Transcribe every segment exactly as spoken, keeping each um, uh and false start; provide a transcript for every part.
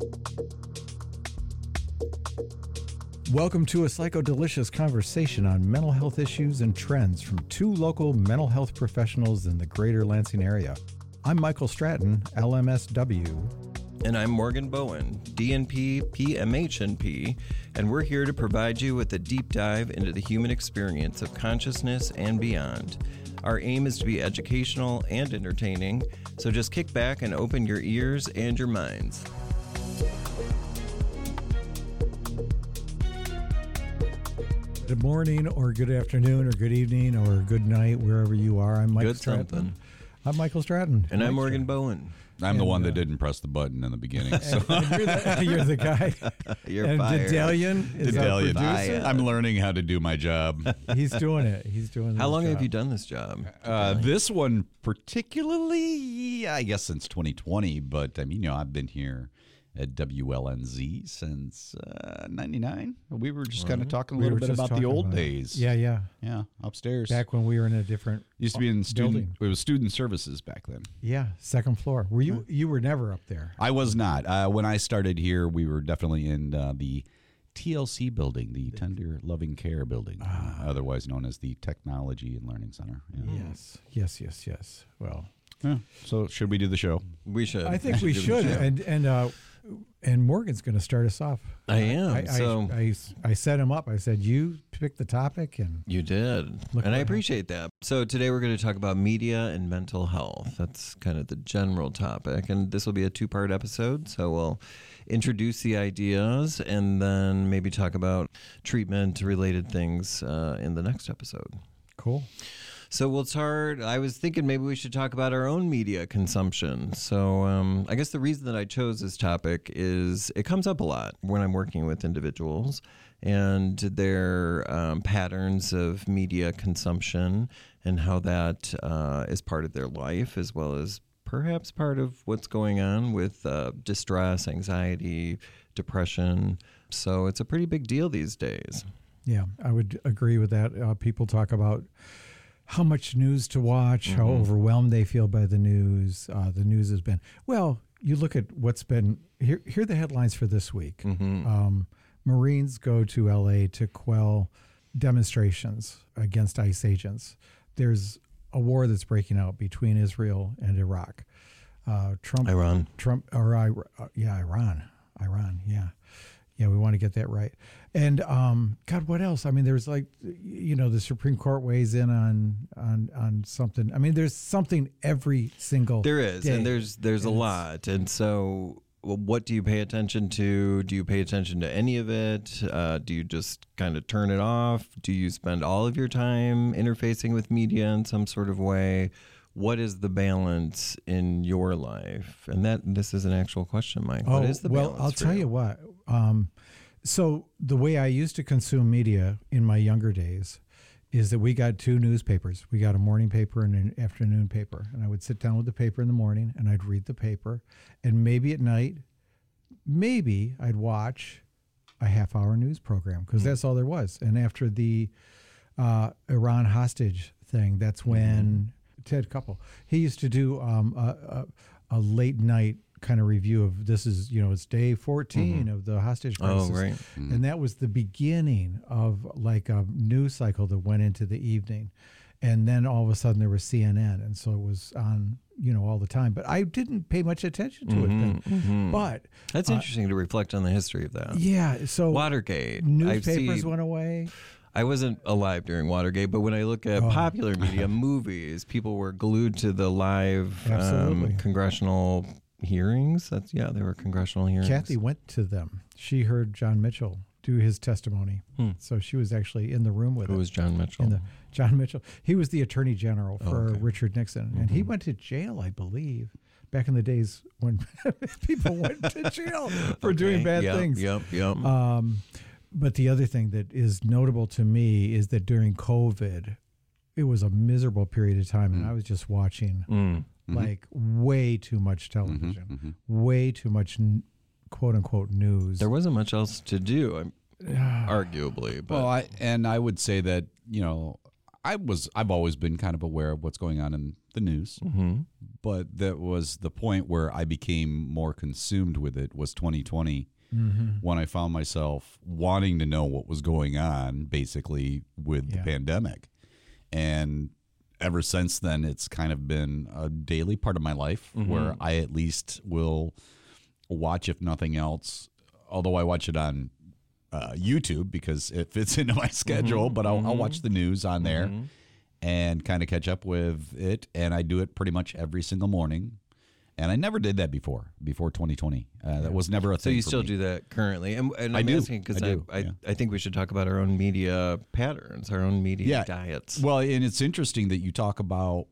Welcome to a Psycho-Delicious conversation on mental health issues and trends from two local mental health professionals in the greater Lansing area. I'm Michael Stratton, L M S W. And I'm Morgan Bowen, D N P, P M H N P, and we're here to provide you with a deep dive into the human experience of consciousness and beyond. Our aim is to be educational and entertaining, so just kick back and open your ears and your minds. Good morning, or good afternoon, or good evening, or good night, wherever you are. I'm Mike Good Stratton. something. I'm Michael Stratton. And I'm Mike Morgan Stratton. Bowen. I'm And, the one that uh, didn't press the button in the beginning. So. And you're, the, you're the guy. You're and fired. Dedalian is our Dedalian. producer. I'm learning how to do my job. He's doing it. He's doing. How his long job. have you done this job? Uh, this one particularly, I guess since twenty twenty, but I mean, you know, I've been here at W L N Z since uh, ninety-nine. We were just kind of talking a We little were bit just about the talking old about it. days. Yeah, yeah. Yeah, upstairs. Back when we were in a different Used to be in student, building. it was student services back then. Yeah, second floor. Were you? You were never up there. I was not. Uh, when I started here, we were definitely in uh, the T L C building, the Tender Loving Care building, uh, otherwise known as the Technology and Learning Center. Yeah. Yes, yes, yes, yes. Well, Yeah. So should we do the show? We should. I think we do the should. show. And and uh, and Morgan's going to start us off. I am. I, so I, I, I set him up. I said, you pick the topic, and You did. Look and I what appreciate that. So today we're going to talk about media and mental health. That's kind of the general topic. And this will be a two-part episode. So we'll introduce the ideas and then maybe talk about treatment-related things uh, in the next episode. cool. So we'll start, I was thinking maybe we should talk about our own media consumption. So um, I guess the reason that I chose this topic is it comes up a lot when I'm working with individuals and their um, patterns of media consumption and how that uh, is part of their life, as well as perhaps part of what's going on with uh, distress, anxiety, depression. So it's a pretty big deal these days. Yeah, I would agree with that. Uh, people talk about how much news to watch, Mm-hmm. how overwhelmed they feel by the news. Uh, the news has been, well, you look at what's been, here, here are the headlines for this week. Mm-hmm. Um, Marines go to L A to quell demonstrations against ICE agents. There's a war that's breaking out between Israel and Iraq. Uh, Trump, Iran. Trump, or I, uh, yeah, Iran, Iran, yeah, yeah. We want to get that right. And um, God, what else? I mean, there's like, you know, the Supreme Court weighs in on on on something. I mean, there's something every single. There is, day. and there's there's a And it's- lot, and so well, what do you pay attention to? Do you pay attention to any of it? Uh, do you just kind of turn it off? Do you spend all of your time interfacing with media in some sort of way? What is the balance in your life? And that this is an actual question, Mike. Oh, what is the well, balance? I'll for tell you what. Um, so the way I used to consume media in my younger days is that we got two newspapers. We got a morning paper and an afternoon paper. And I would sit down with the paper in the morning and I'd read the paper. And maybe at night, maybe I'd watch a half hour news program because that's all there was. And after the uh, Iran hostage thing, that's when Ted Koppel, he used to do um, a, a, a late night kind of review of this is, you know, it's day fourteen of the hostage crisis. Oh, right. And that was the beginning of like a news cycle that went into the evening. And then all of a sudden there was C N N. And so it was on, you know, all the time. But I didn't pay much attention to it then. But That's uh, interesting to reflect on the history of that. yeah, so Watergate. I newspapers see- went away. I wasn't alive during Watergate, but when I look at Oh. popular media, movies, people were glued to the live um, Absolutely. congressional hearings. That's yeah, they were congressional hearings. Kathy went to them. She heard John Mitchell do his testimony. Hmm. So she was actually in the room with Who him. was John Mitchell? In the, John Mitchell. He was the attorney general for okay. Richard Nixon. And he went to jail, I believe, back in the days when people went to jail for doing Okay. bad Yep, things. Yep, yep. Um, but the other thing that is notable to me is that during COVID, it was a miserable period of time. And I was just watching Mm. like way too much television, way too much n- quote unquote news. There wasn't much else to do, I'm- arguably. But Well, I and I would say that, you know, I was I've always been kind of aware of what's going on in the news, Mm-hmm. but that was the point where I became more consumed with it was twenty twenty. Mm-hmm. When I found myself wanting to know what was going on, basically with Yeah. the pandemic, and ever since then, it's kind of been a daily part of my life Mm-hmm. where I at least will watch, if nothing else, although I watch it on uh, YouTube because it fits into my schedule, but I'll, I'll watch the news on there Mm-hmm. and kind of catch up with it. And I do it pretty much every single morning. And I never did that before, before twenty twenty. Uh, that was never a So thing you for still me. do that currently, and, and I I'm do. asking because I I do, I, yeah. I think we should talk about our own media patterns, our own media Yeah. diets. Well, and it's interesting that you talk about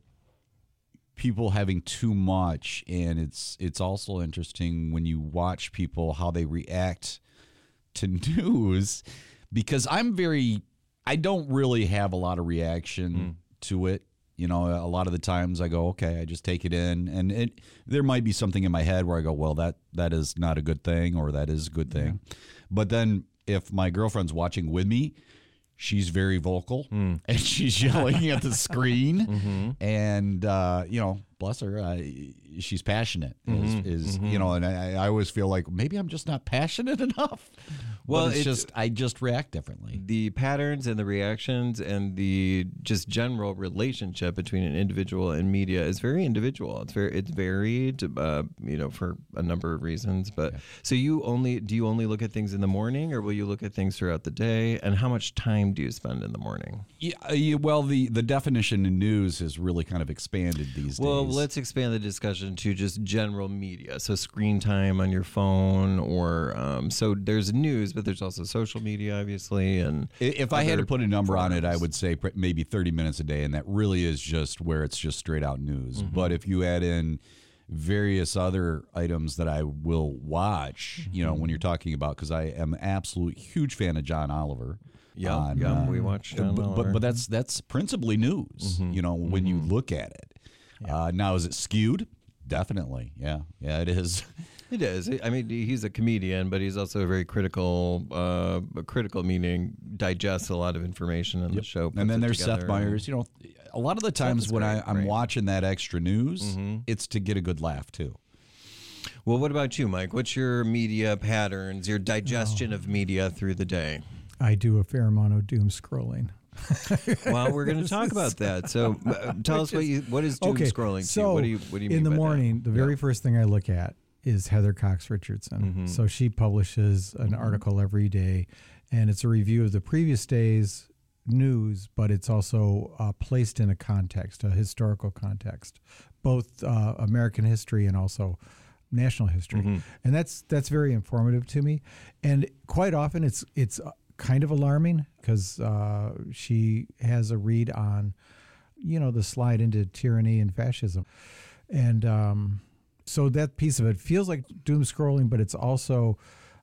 people having too much, and it's it's also interesting when you watch people how they react to news, because I'm very I don't really have a lot of reaction to it. You know, a lot of the times I go, okay, I just take it in, and it there might be something in my head where I go, well, that that is not a good thing, or that is a good thing. But then if my girlfriend's watching with me, she's very vocal and she's yelling at the screen, and uh, you know, bless her, uh, she's passionate. Is, is you know, and I, I always feel like maybe I'm just not passionate enough. Well, Well, it's, it's- just I just react differently. The patterns and the reactions and the just general relationship between an individual and media is very individual. It's very it's varied, uh, you know, for a number of reasons. But so you only do you only look at things in the morning, or will you look at things throughout the day? And how much time do you spend in the morning? Yeah, uh, yeah, well, the the definition in news has really kind of expanded these Well, days. let's expand the discussion to just general media. So screen time on your phone, or um, so there's news, but there's also social media, obviously. And I- If I had to other put a number on it, I forms. would say pr- maybe thirty minutes a day, and that really is just where it's just straight out news. Mm-hmm. But if you add in various other items that I will watch, you know, when Mm-hmm. you're talking about, because I am an absolute huge fan of John Oliver. Yeah, on, yeah, uh, we watched John but, Oliver. but but that's that's principally news. You know, when you look at it. Uh, now, is it skewed? Definitely. Yeah, yeah, it is. It is. I mean, he's a comedian, but he's also a very critical, uh, critical meaning digests a lot of information in the show. puts And then it there's together. Seth Meyers. You know, a lot of the times is when great, I, I'm right. watching that extra news, Mm-hmm. it's to get a good laugh too. Well, what about you, Mike? What's your media patterns, your digestion of media through the day? I do a fair amount of doom scrolling. Well, we're going to talk about that. So, uh, tell us what you what is doom okay, scrolling to so you? What do you what do you mean in the by that? morning, the very first thing I look at is Heather Cox Richardson. Mm-hmm. So she publishes an article every day, and it's a review of the previous day's news, but it's also uh, placed in a context, a historical context, both uh, American history and also national history, Mm-hmm. and that's that's very informative to me. And quite often, it's it's kind of alarming because uh, she has a read on, you know, the slide into tyranny and fascism, and um, so that piece of it feels like doom scrolling, but it's also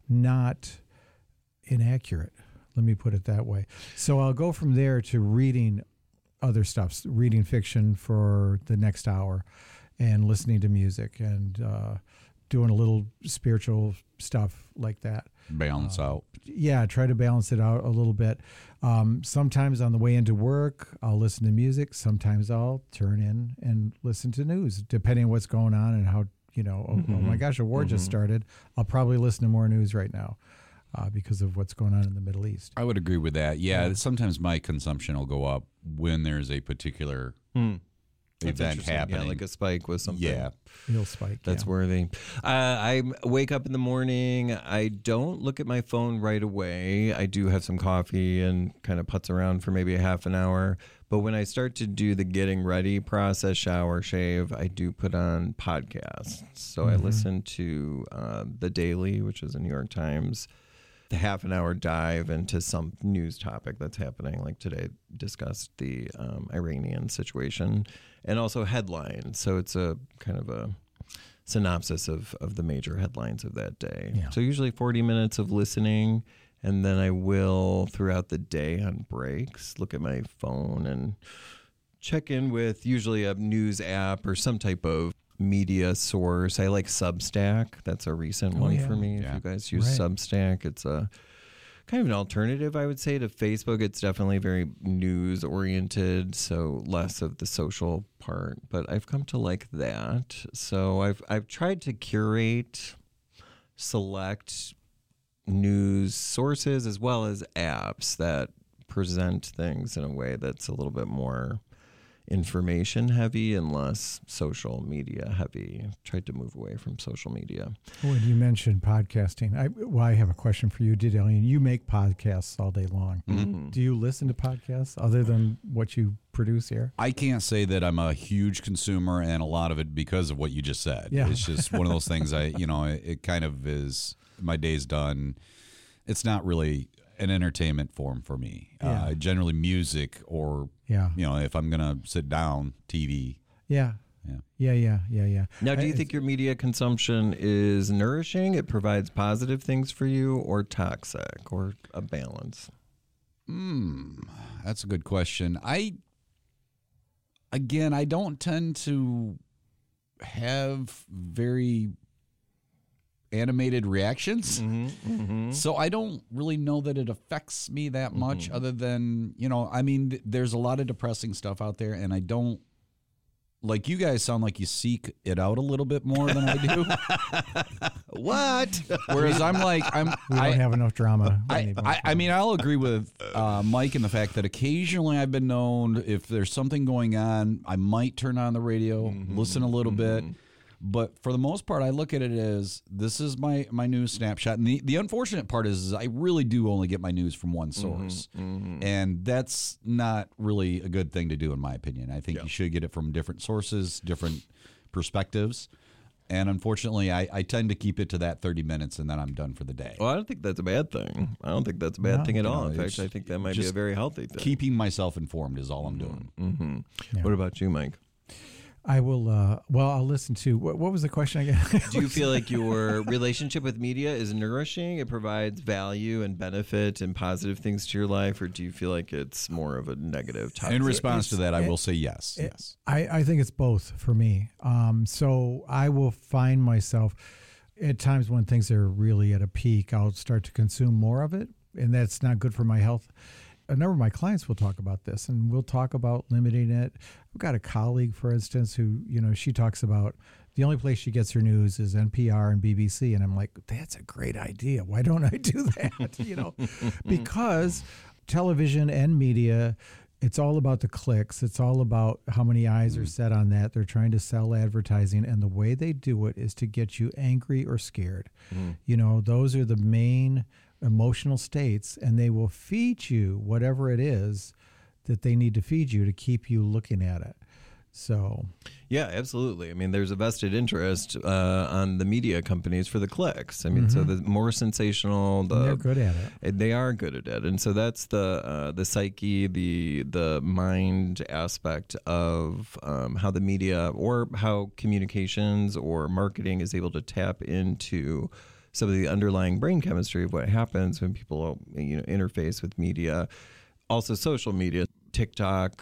not inaccurate. Let me put it that way. So I'll go from there to reading other stuff, reading fiction for the next hour, and listening to music and uh, doing a little spiritual stuff like that. Balance out. Yeah, try to balance it out a little bit. Um, sometimes on the way into work, I'll listen to music. Sometimes I'll turn in and listen to news, depending on what's going on and how, you know, oh, oh my gosh, a war just started. I'll probably listen to more news right now uh, because of what's going on in the Middle East. I would agree with that. Yeah, sometimes my consumption will go up when there's a particular That's event interesting. happening. Yeah, like a spike with something. Yeah. It'll spike. That's yeah. worthy. Uh, I wake up in the morning. I don't look at my phone right away. I do have some coffee and kind of putz around for maybe a half an hour. But when I start to do the getting ready process, shower, shave, I do put on podcasts. So I listen to uh, The Daily, which is a New York Times, the half an hour dive into some news topic that's happening. Like today, discussed the um, Iranian situation and also headlines. So it's a kind of a synopsis of, of the major headlines of that day. Yeah. So usually forty minutes of listening. And then I will, throughout the day on breaks, look at my phone and check in with usually a news app or some type of media source. I like Substack. That's a recent one yeah. for me. Yeah. If you guys use Right. Substack, it's a kind of an alternative, I would say, to Facebook. It's definitely very news oriented, so less of the social part. But I've come to like that. So I've I've tried to curate, select news sources as well as apps that present things in a way that's a little bit more information heavy and less social media heavy. I've tried to move away from social media. When you mentioned podcasting, I, well, I have a question for you, Didelian. You make podcasts all day long. Mm-hmm. Do you listen to podcasts other than what you produce here? I can't say that I'm a huge consumer, and a lot of it because of what you just said. Yeah. It's just one of those things. I, you know, it, it kind of is. My day's done. It's not really an entertainment form for me. Yeah. Uh, generally, music or Yeah. you know, if I'm gonna sit down, T V. Yeah. Yeah. Yeah, yeah, yeah, yeah. Now, do you I- think your media consumption is nourishing? It provides positive things for you, or toxic, or a balance? Hmm, that's a good question. I again, I don't tend to have very animated reactions. Mm-hmm, mm-hmm. So I don't really know that it affects me that much, Mm-hmm. other than, you know, I mean, th- there's a lot of depressing stuff out there, and I don't, like, you guys sound like you seek it out a little bit more than I do. What? Whereas I'm like, I'm, We don't I, have enough drama. I, anymore. I, I mean, I'll agree with uh, Mike in the fact that occasionally I've been known, if there's something going on, I might turn on the radio, listen a little bit. But for the most part, I look at it as this is my, my news snapshot. And the, the unfortunate part is, is I really do only get my news from one source. And that's not really a good thing to do, in my opinion. I think Yeah. you should get it from different sources, different perspectives. And unfortunately, I, I tend to keep it to that thirty minutes, and then I'm done for the day. Well, I don't think that's a bad thing. I don't think that's a bad No. thing at all. No, In fact, it's I think that might be a just very healthy thing. Keeping myself informed is all I'm doing. Mm-hmm. Yeah. What about you, Mike? I will, uh, well, I'll listen to, what, what was the question again? Do you feel like your relationship with media is nourishing? It provides value and benefit and positive things to your life, or do you feel like it's more of a negative topic? In response to that, I it- will say yes. it- yes. I, I think it's both for me. Um, so I will find myself at times when things are really at a peak, I'll start to consume more of it, and that's not good for my health. A number of my clients will talk about this, and we'll talk about limiting it. I've got a colleague, for instance, who, you know, she talks about the only place she gets her news is N P R and B B C. And I'm like, that's a great idea. Why don't I do that? You know, because television and media, it's all about the clicks. It's all about how many eyes are set on that. They're trying to sell advertising, and the way they do it is to get you angry or scared. You know, those are the main emotional states, and they will feed you whatever it is that they need to feed you to keep you looking at it. So, Yeah, absolutely. I mean, there's a vested interest uh, on the media companies for the clicks. I mean, so the more sensational, the and they're good at it. Uh, They are good at it, and so that's the uh, the psyche, the the mind aspect of um, how the media or how communications or marketing is able to tap into some of the underlying brain chemistry of what happens when people, you know, interface with media. Also, social media, TikTok,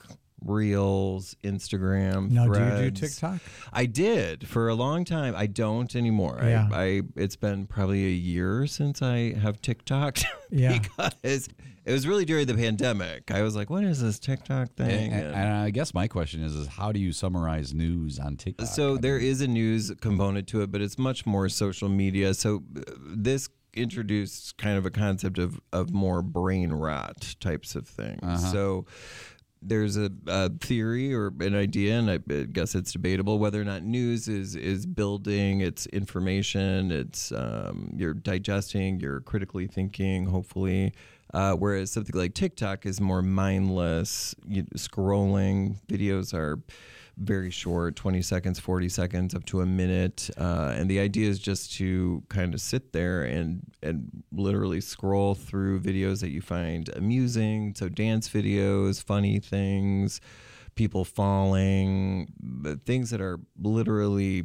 Reels, Instagram, Now, Threads. do you do TikTok? I did for a long time. I don't anymore. Yeah. I, I it's been probably a year since I have TikTok. Yeah. Because it was really during the pandemic. I was like, what is this TikTok thing? And, and I guess my question is, is how do you summarize news on TikTok? So I there mean, is a news component to it, but it's much more social media. So uh, this introduced kind of a concept of, of more brain rot types of things. Uh-huh. So there's a, a theory or an idea, and I guess it's debatable whether or not news is is building its information. It's um, you're digesting, you're critically thinking, hopefully. Uh, whereas something like TikTok is more mindless, you, scrolling. Videos are very short, twenty seconds, forty seconds, up to a minute. Uh, and the idea is just to kind of sit there and, and literally scroll through videos that you find amusing. So dance videos, funny things, people falling, but things that are literally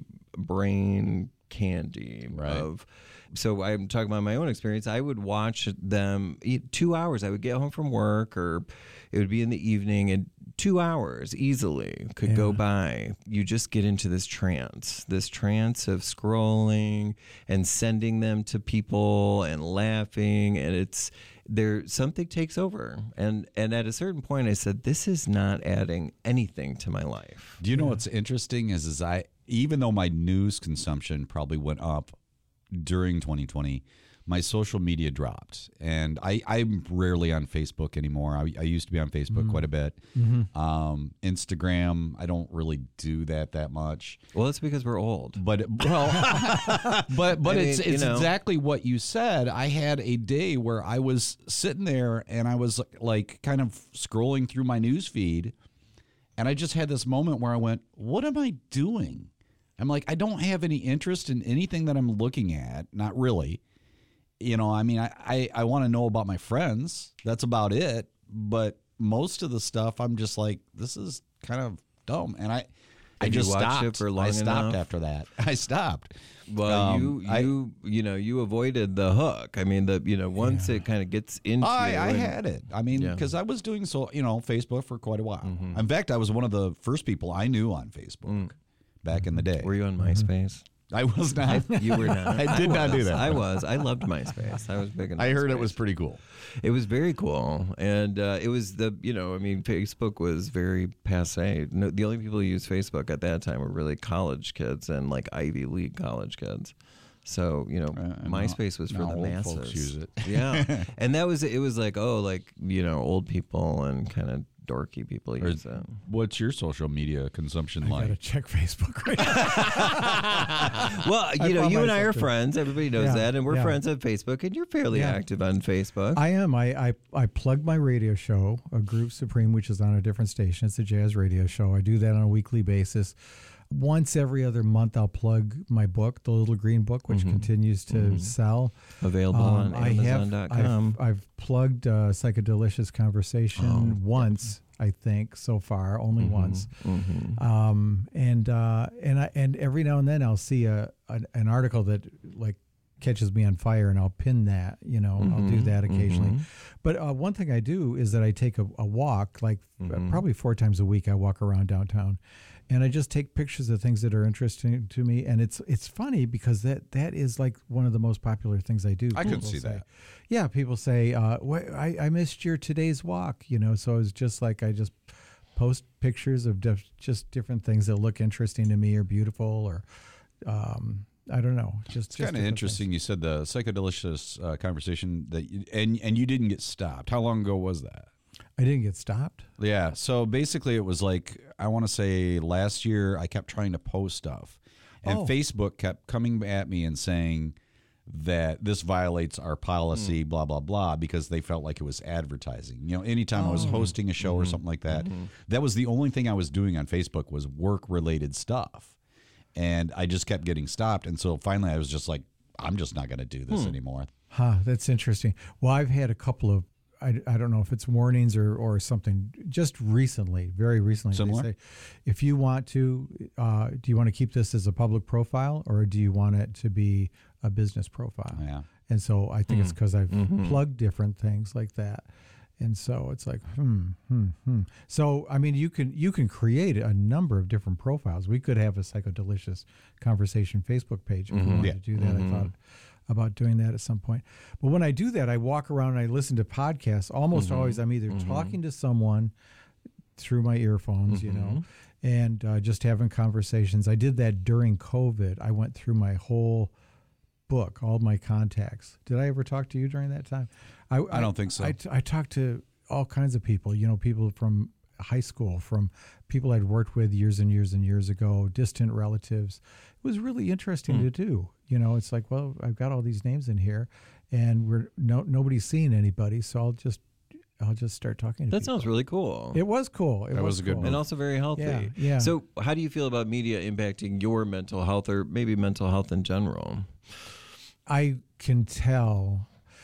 brain candy Right. of. So I'm talking about my own experience. I would watch them eat two hours. I would get home from work, or it would be in the evening, and two hours easily could go Yeah. by. You just get into this trance, this trance of scrolling and sending them to people and laughing. And it's there something takes over, and and at a certain point, I said, this is not adding anything to my life. Do you know what's interesting is is I even though my news consumption probably went up during twenty twenty, my social media dropped, and I, I'm rarely on Facebook anymore. I, I used to be on Facebook Mm. quite a bit. Mm-hmm. Um, Instagram, I don't really do that that much. Well, it's because we're old. But well, but but I it's mean, you it's know. exactly what you said. I had a day where I was sitting there and I was like kind of scrolling through my news feed, and I just had this moment where I went, "What am I doing?" I'm like, I don't have any interest in anything that I'm looking at. Not really. You know, I mean, I, I, I want to know about my friends. That's about it. But most of the stuff, I'm just like, this is kind of dumb. And I, I Have you just watched stopped. it for long I stopped enough? after that. I stopped. Well, Um, you I- you you know you avoided the hook. I mean, the you know once Yeah. it kind of gets into. I, I and- had it. I mean, Yeah. because I was doing so, you know, Facebook for quite a while. Mhm. In fact, I was one of the first people I knew on Facebook Mm. back in the day. Were you on MySpace? I was not. You were not. I did not do was. that. I was. I loved MySpace. I was big in I heard it MySpace. was pretty cool. It was very cool, and uh, it was the you know I mean Facebook was very passe. No, the only people who used Facebook at that time were really college kids and like Ivy League college kids. So you know Uh, and MySpace now- was for now the old masses. folks use it. Yeah, and that was it. Was like oh like you know old people and kind of dorky people Or- use it. What's your social media consumption I like? gotta check Facebook right now. Well, you know, found you and I are myself too. friends. Everybody knows Yeah, that, and we're yeah. friends on Facebook. And you're fairly Yeah. active on Facebook. I am. I, I I plug my radio show, a Groove Supreme, which is on a different station. It's a jazz radio show. I do that on a weekly basis. Once every other month, I'll plug my book, The Little Green Book, which Mhm. continues to Mhm. sell. Available Um, on I have. Amazon dot com. I've, I've plugged uh, Psychodelicious Conversation Oh, once, I think, so far, only once. Mm-hmm. Um, and uh, and I and every now and then I'll see a an, an article that like catches me on fire, and I'll pin that. You know, I'll do that occasionally. But uh, one thing I do is that I take a, a walk, like uh, Mhm. probably four times a week. I walk around downtown, and I just take pictures of things that are interesting to me. And it's it's funny because that that is like one of the most popular things I do. I could People see say- that. Yeah, people say, uh, "What? I, I missed your today's walk." You know, so it's just like I just post pictures of dif- just different things that look interesting to me or beautiful, or um, I don't know. Just It's kind of interesting. You said the psychodelicious uh, conversation that, you, and and you didn't get stopped. How long ago was that? I didn't get stopped. Yeah. So basically, it was like I want to say last year. I kept trying to post stuff, and Oh. Facebook kept coming at me and saying that this violates our policy, blah blah blah, because they felt like it was advertising. You know, anytime I was Oh. hosting a show or something like that, that was the only thing I was doing on Facebook was work related stuff, and I just kept getting stopped. And so finally, I was just like, I'm just not going to do this anymore. Huh, that's interesting. Well, I've had a couple of, I, I don't know if it's warnings or, or something, just recently, very recently. Similar? They say, if you want to, uh, do you want to keep this as a public profile or do you want it to be a business profile? Yeah. And so I think it's because I've Mhm. plugged different things like that. And so it's like, hmm, hmm, hmm. So, I mean, you can you can create a number of different profiles. We could have a Psychodelicious Conversation Facebook page if we Mhm. wanted Yeah. to do that. Mhm. I thought about doing that at some point. But when I do that, I walk around and I listen to podcasts. Almost Mhm. always I'm either Mhm. talking to someone through my earphones, you know, and uh, just having conversations. I did that during COVID. I went through my whole book, all my contacts. Did I ever talk to you during that time? I, I don't think so. I, I talked to all kinds of people, you know, people from high school, from people I'd worked with years and years and years ago, distant relatives. It was really interesting Hmm. to do. You know, it's like, well, I've got all these names in here, and we're no nobody's seeing anybody, so I'll just I'll just start talking to That people. sounds really cool. It was cool. It That was, was a good cool. move. and also very healthy. Yeah, yeah. So, how do you feel about media impacting your mental health, or maybe mental health in general? I can tell.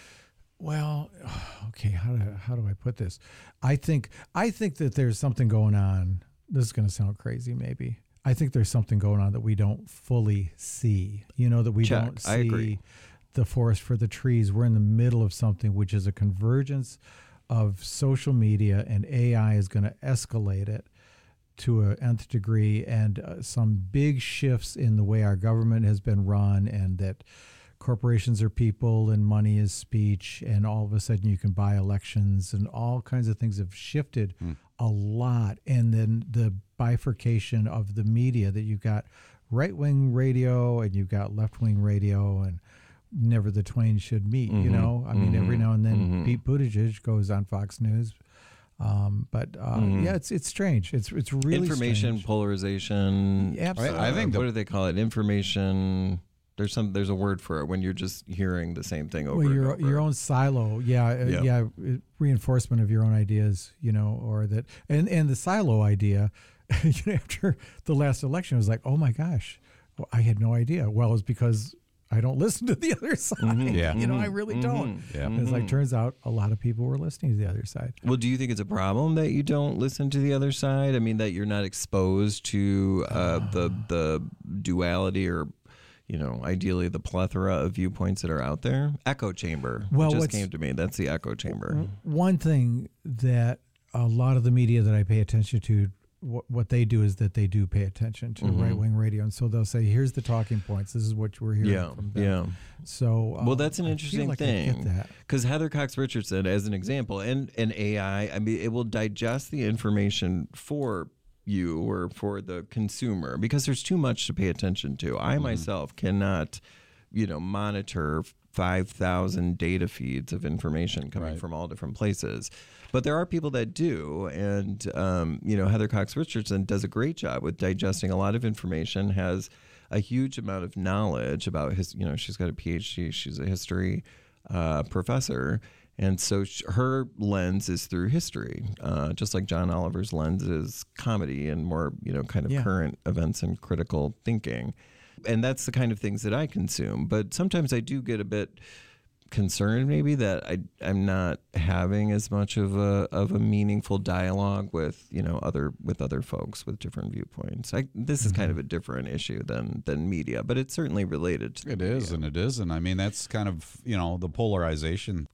Well, okay. How do how do I put this? I think I think that there's something going on. This is going to sound crazy, maybe. I think there's something going on that we don't fully see. You know, that we Check. don't see I agree. the forest for the trees. We're in the middle of something which is a convergence of social media, and A I is going to escalate it to a nth degree, and uh, some big shifts in the way our government has been run, and that corporations are people and money is speech, and all of a sudden you can buy elections, and all kinds of things have shifted mm. a lot. And then the bifurcation of the media, that you've got right-wing radio and you've got left-wing radio, and never the twain should meet, mm-hmm. you know? I mean, mm-hmm. every now and then mm-hmm. Pete Buttigieg goes on Fox News. Um, but uh, mm-hmm. yeah, it's it's strange. It's it's really information strange. polarization. Absolutely. I, I think. Uh, what do they call it? Information. There's some. There's a word for it when you're just hearing the same thing over well, your, and over. Your own silo. Yeah, uh, yeah. Yeah. Reinforcement of your own ideas. You know, or that, and and the silo idea. You know, after the last election, it was like, oh my gosh, well, I had no idea. Well, it's because I don't listen to the other side. Mm-hmm. Yeah. You know, I really mm-hmm. don't. Yeah. Mm-hmm. It's like, turns out a lot of people were listening to the other side. Well, do you think it's a problem that you don't listen to the other side? I mean, that you're not exposed to uh, uh, the the duality, or, you know, ideally the plethora of viewpoints that are out there? Echo chamber. Well, it just came to me. That's the echo chamber. One thing that a lot of the media that I pay attention to, what, what they do is that they do pay attention to mm-hmm. right-wing radio. And so they'll say, here's the talking points. This is what we're hearing yeah, from them. Yeah. So, well, that's an I interesting like thing. Because Heather Cox Richardson, as an example, and, and A I, I mean, it will digest the information for you or for the consumer, because there's too much to pay attention to. I mm-hmm. myself cannot, you know, monitor five thousand data feeds of information coming right. from all different places. But there are people that do, and um, you know, Heather Cox Richardson does a great job with digesting a lot of information, has a huge amount of knowledge about his, you know, she's got a P H D, she's a history uh, professor, and so sh- her lens is through history, uh, just like John Oliver's lens is comedy and more, you know, kind of yeah. current events and critical thinking. And that's the kind of things that I consume. But sometimes I do get a bit concerned, maybe, that I I'm not having as much of a of a meaningful dialogue with, you know, other with other folks with different viewpoints. I, this mm-hmm. is kind of a different issue than than media, but it's certainly related to it media. is and it isn't. I mean, that's kind of, you know, the polarization.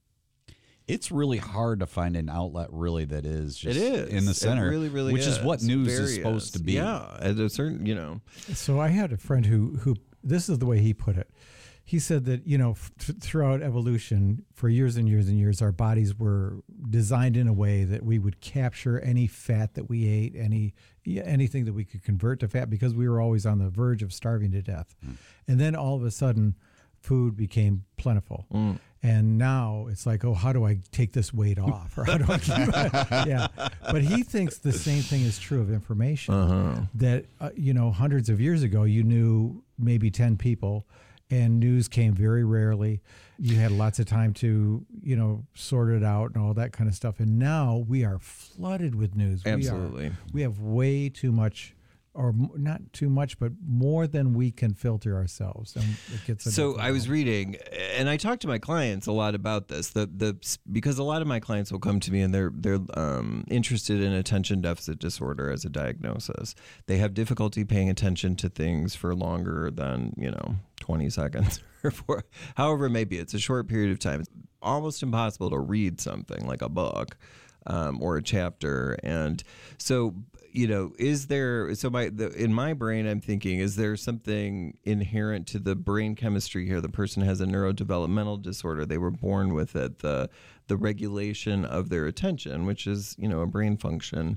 It's really hard to find an outlet really that is just it is. in the center, it really, really which is. is what news Very is supposed is. to be. Yeah, at a certain, you know. So I had a friend who who this is the way he put it. He said that, you know, f- throughout evolution, for years and years and years, our bodies were designed in a way that we would capture any fat that we ate, any anything that we could convert to fat, because we were always on the verge of starving to death. Mm. And then all of a sudden, food became plentiful. Mm. And now it's like, oh, how do I take this weight off? Or how do I keep Yeah. But he thinks the same thing is true of information. Uh-huh. That, uh, you know, hundreds of years ago, you knew maybe ten people, and news came very rarely. You had lots of time to, you know, sort it out and all that kind of stuff. And now we are flooded with news. Absolutely. We, are, we have way too much, or m- not too much, but more than we can filter ourselves. And it gets so I was reading, and I talk to my clients a lot about this. The the because a lot of my clients will come to me and they're they're um, interested in attention deficit disorder as a diagnosis. They have difficulty paying attention to things for longer than, you know, twenty seconds or for however it may be. It's a short period of time. It's almost impossible to read something like a book um, or a chapter, and so. You know, is there, so my, the, in my brain, I'm thinking, is there something inherent to the brain chemistry here? The person has a neurodevelopmental disorder. They were born with it. The, the regulation of their attention, which is, you know, a brain function,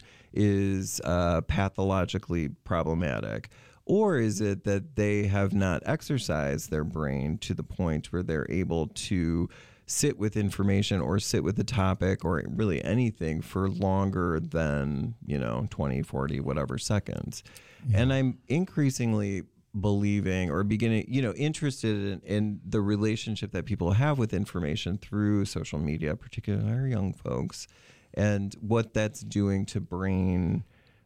is uh, pathologically problematic. Or is it that they have not exercised their brain to the point where they're able to sit with information or sit with a topic or really anything for longer than, you know, twenty, forty, whatever seconds. Yeah. And I'm increasingly believing or beginning, you know, interested in, in the relationship that people have with information through social media, particularly our young folks, and what that's doing to brain,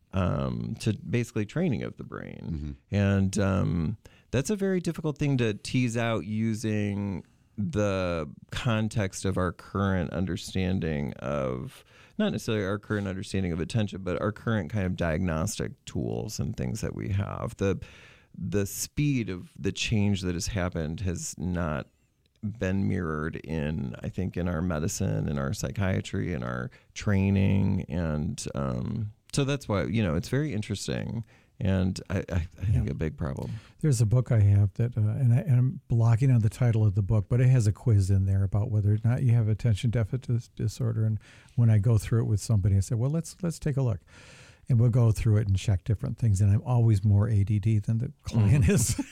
um, to basically training of the brain. Mm-hmm. And um, that's a very difficult thing to tease out using the context of our current understanding of, not necessarily our current understanding of attention, but our current kind of diagnostic tools and things that we have. The the speed of the change that has happened has not been mirrored in, I think, in our medicine, in our psychiatry, in our training. And um, so that's why, you know, it's very interesting. And I, I, I think yeah. a big problem. There's a book I have that, uh, and, I, and I'm blocking on the title of the book, but it has a quiz in there about whether or not you have attention deficit disorder. And when I go through it with somebody, I say, well, let's let's take a look. And we'll go through it and check different things. And I'm always more A D D than the client mm. is.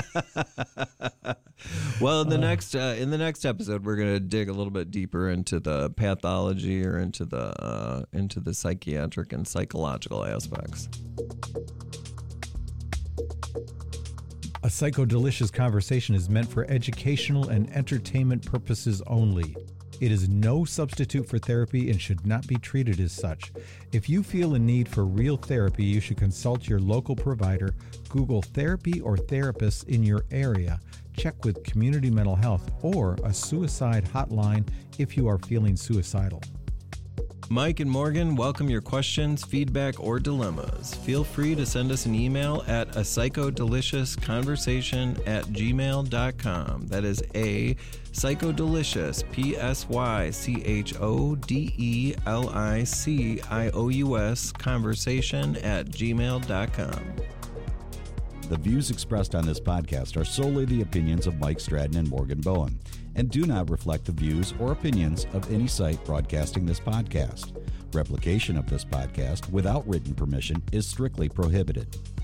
Well, in the uh, next uh, in the next episode, we're going to dig a little bit deeper into the pathology or into the uh, into the psychiatric and psychological aspects. A Psychodelicious Conversation is meant for educational and entertainment purposes only. It is no substitute for therapy and should not be treated as such. If you feel a need for real therapy, you should consult your local provider, Google therapy or therapists in your area, check with Community Mental Health or a suicide hotline if you are feeling suicidal. Mike and Morgan welcome your questions, feedback, or dilemmas. Feel free to send us an email at a psychodelicious conversation at gmail dot com. That is a psychodelicious, P S Y C H O D E L I C I O U S, conversation at gmail dot com. The views expressed on this podcast are solely the opinions of Mike Stratton and Morgan Bowen, and do not reflect the views or opinions of any site broadcasting this podcast. Replication of this podcast without written permission is strictly prohibited.